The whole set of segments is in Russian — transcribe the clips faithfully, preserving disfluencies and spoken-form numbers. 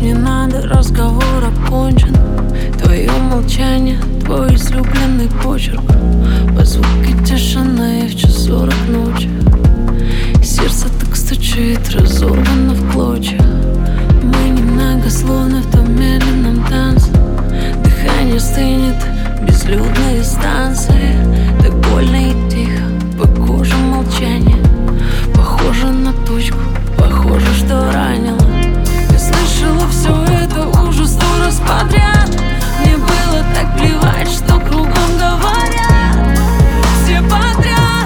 не надо, разговор окончен. Твое молчание, твой излюбленный почерк, по звуке тишины в час сорок ночи. Сердце так стучит, разорвано в клочья. Мы немногословны в том медленном танце. Дыхание стынет, безлюдные станции. Так больно и тихо, по коже молчание. Похоже на точку, похоже, что ранило. Я слышала все это уже сто раз подряд. Мне было так плевать, что кругом говорят все подряд.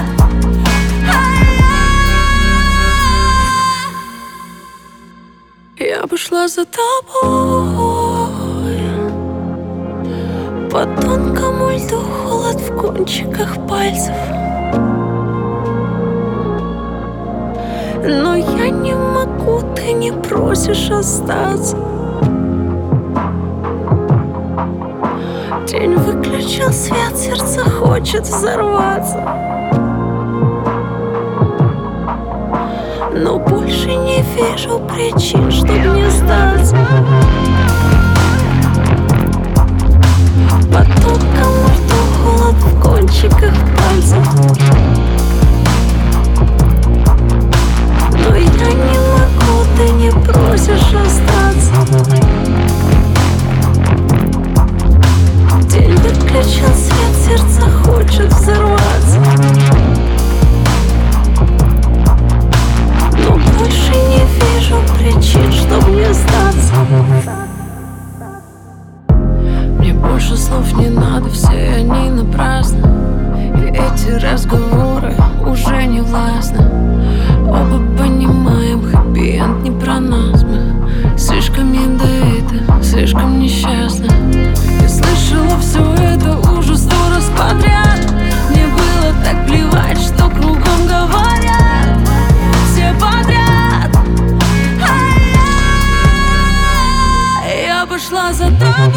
Я бы шла за тобой по тонкому льду, холод в кончиках пальцев. Но я не могу, ты не просишь остаться. День выключил свет, сердце хочет взорваться. Но больше не вижу причин, чтоб не сдаться. По тонкому льду, холод в кончиках пальцев. Но я не могу, ты не просишь остаться. День выключил свет, сердце хочет взорваться. Но больше не вижу причин, чтоб не сдаться. Мне больше слов не надо, все они напрасны. И эти разговоры уже не властны. Оба понимаем, хэппи-энд не про нас. Мы слишком ядовиты, слишком несчастны. Я слышала все это уже сто раз подряд. Мне было так плевать, что кругом говорят все подряд. Я пошла за тобой